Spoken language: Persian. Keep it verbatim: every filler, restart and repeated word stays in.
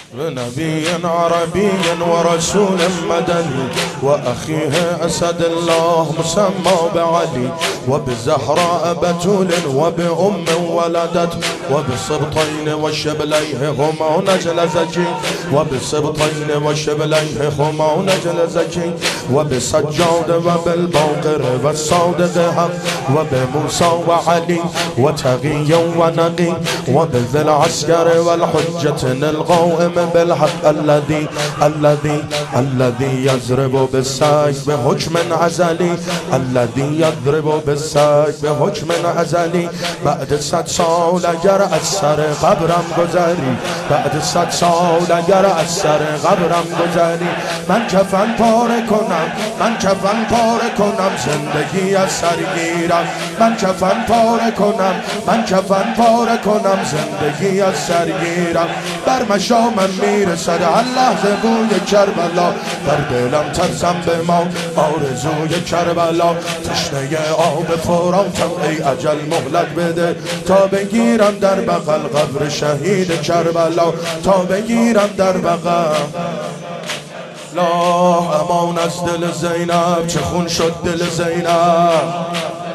نبي عربي ورسول مدني وأخيه أسد الله مسمى بعلي وبزهراء بتول وبأم ولدت وبسبطين وشبليه هما نجل زكي وبسبطين وشبليه هما نجل زكي وبسجاد وبالبوقر والصادق حق وبموسى وعلي وتغي ونقي وبذي العسكر والحجة القائم بالحق الذي الذي الذي يضرب بالسيف بحكم عزلي الذي يضرب بالسيف بحكم عزلي بعد صد سال اگر از سر قبرم گذری بعد صد سال اگر از سر قبرم گذری من کفن پاره کنم من کفن پاره کنم زندگی از سر گیرم من کفن پاره کنم من کفن پاره کنم زندگی از سر گیرم بر مشامم میرسد هر لحظه بوی کربلا در دلم ترسم به ما آرزوی کربلا تشنه آب فراتم ای اجل مهلت بده تا بگیرم در بغل قبر شهید کربلا تا بگیرم در بغل لا امان از دل زینب چه خون شد دل زینب